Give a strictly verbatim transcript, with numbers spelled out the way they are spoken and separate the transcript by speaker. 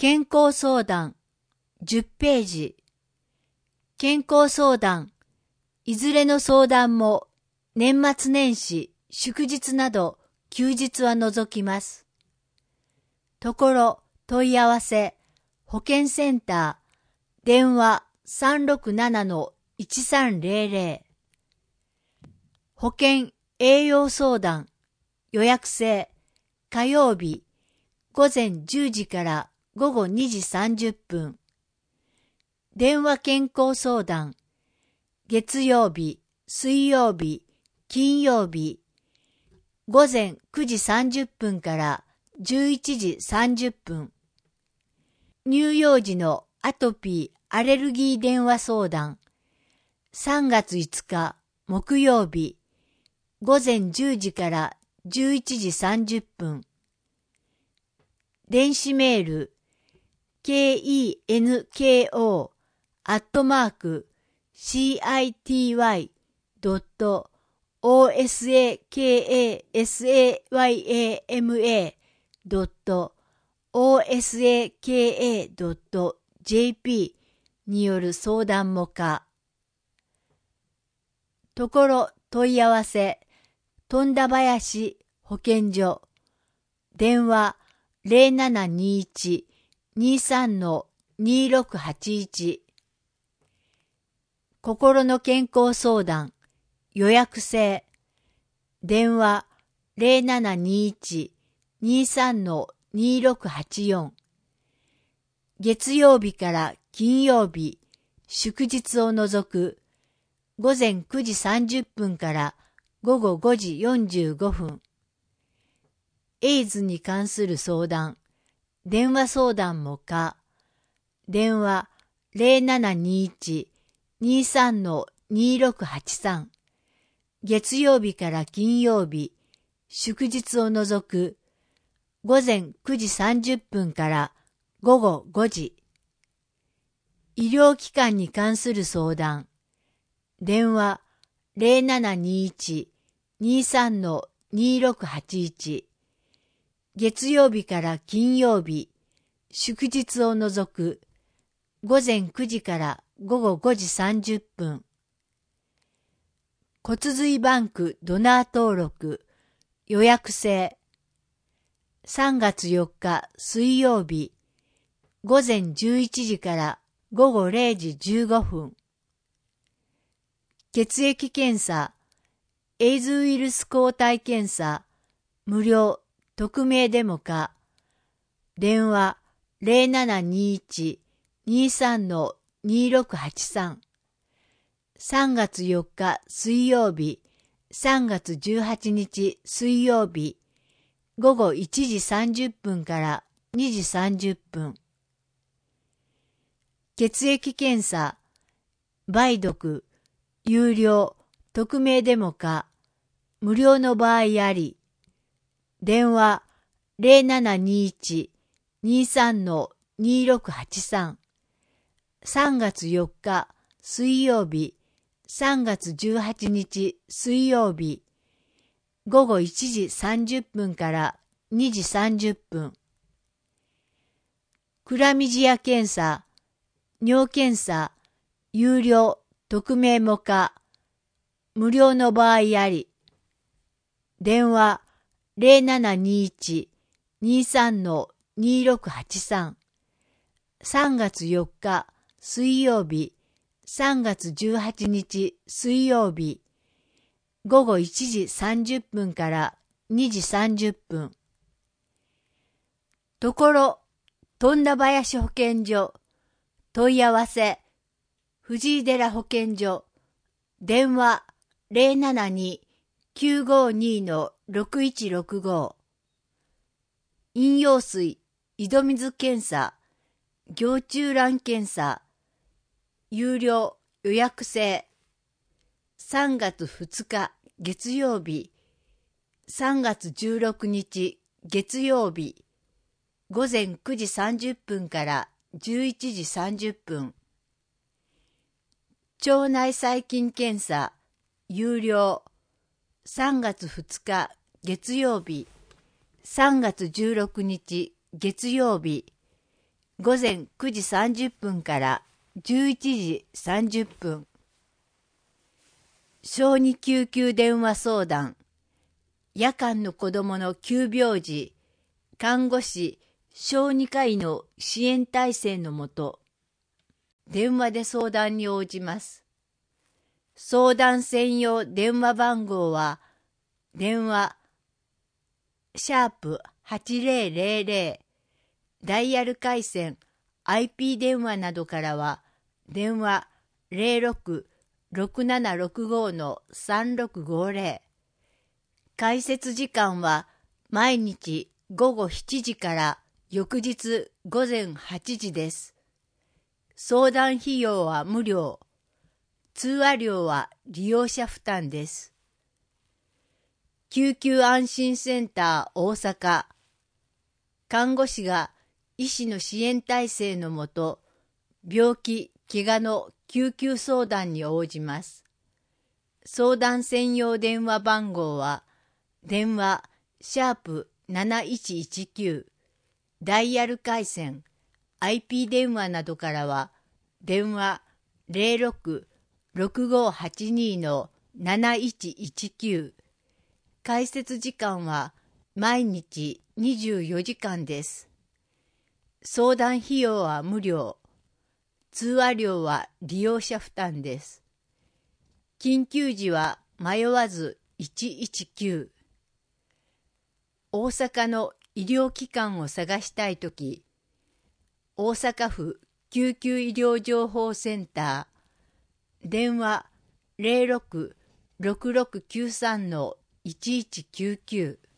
Speaker 1: 健康相談じゅっページ。健康相談。いずれの相談も年末年始、祝日など休日は除きます。ところ、問い合わせ、保健センター、電話 さんろくななのいちさんぜろぜろ。保健栄養相談、予約制、火曜日、午前じゅうじから午後にじさんじゅっぷん。電話健康相談、月曜日、水曜日、金曜日、午前くじさんじゅっぷんからじゅういちじさんじゅっぷん。乳幼児のアトピー・アレルギー電話相談、さんがついつか木曜日、午前じゅうじからじゅういちじさんじゅっぷん。電子メール、ケーイーエヌケーオー アットマーク シーアイティーワイ ドット オーエスエーケーエーエスエーワイエーエムエー ドット オーエスエーケーエー ドット ジェーピー による相談も可。ところ問い合わせ、富田林保健所、電話 ゼロななにいち にさんのにろくはちいち。心の健康相談、予約制、電話 ゼロななにいち にさんのにろくはちよん。月曜日から金曜日、祝日を除く、午前くじさんじゅっぷんから午後ごじよんじゅうごふん。エイズに関する相談、電話相談も可。電話 ゼロななにいち にさんのにろくはちさん。月曜日から金曜日、祝日を除く、午前くじさんじゅっぷんから午後ごじ。医療機関に関する相談、電話 ゼロななにいち にさんのにろくはちいち。月曜日から金曜日、祝日を除く、午前くじから午後ごじさんじゅっぷん。骨髄バンクドナー登録、予約制。さんがつよっか水曜日、午前じゅういちじから午後れいじじゅうごふん。血液検査、エイズウイルス抗体検査、無料、匿名でも可。電話 ゼロななにいち にさんのにろくはちさん。さんがつよっか水曜日、さんがつじゅうはちにち水曜日、午後いちじさんじゅっぷんからにじさんじゅっぷん。血液検査、梅毒、有料、匿名でも可、無料の場合あり。電話 ゼロななにいち にさんのにろくはちさん。さんがつよっか水曜日、さんがつじゅうはちにち水曜日、午後いちじさんじゅっぷんからにじさんじゅっぷん。クラミジア検査、尿検査、有料、匿名も可、無料の場合あり。電話 ゼロななにいち にさんのにろくはちさん。さんがつよっか水曜日、さんがつじゅうはちにち水曜日、午後いちじさんじゅっぷんからにじさんじゅっぷん。ところ、富田林保健所、問い合わせ、藤井寺保健所、電話 ゼロななに きゅうごに のろくいちろくご。飲用水、井戸水検査、行虫卵検査、有料、予約制。さんがつふつか月曜日、さんがつじゅうろくにち月曜日、午前くじさんじゅっぷんからじゅういちじさんじゅっぷん。腸内細菌検査、有料。さんがつふつか月曜日、さんがつじゅうろくにち月曜日、 午前くじさんじゅっぷんからじゅういちじさんじゅっぷん。小児救急電話相談。夜間の子どもの急病時、看護師、小児科医の支援体制のもと、電話で相談に応じます。相談専用電話番号は、電話、シャープはちぜろぜろぜろ、ダイヤル回線、アイピー 電話などからは、電話ゼロろく ろくななろくご さんろくごぜろ。開設時間は毎日ごごしちじから翌日午前はちじです。相談費用は無料。通話料は利用者負担です。救急安心センター大阪。看護師が医師の支援体制のもと、病気、怪我の救急相談に応じます。相談専用電話番号は、電話、シャープなないちいちきゅう、ダイヤル回線、アイピー 電話などからは、電話ゼロろく ろくごはちに なないちいちきゅう。開設時間は毎日にじゅうよじかんです。相談費用は無料。通話料は利用者負担です。緊急時は迷わずいちいちきゅう。大阪の医療機関を探したいとき、大阪府救急医療情報センター、電話ゼロろく ろくろくきゅうさん いちいちきゅうきゅう。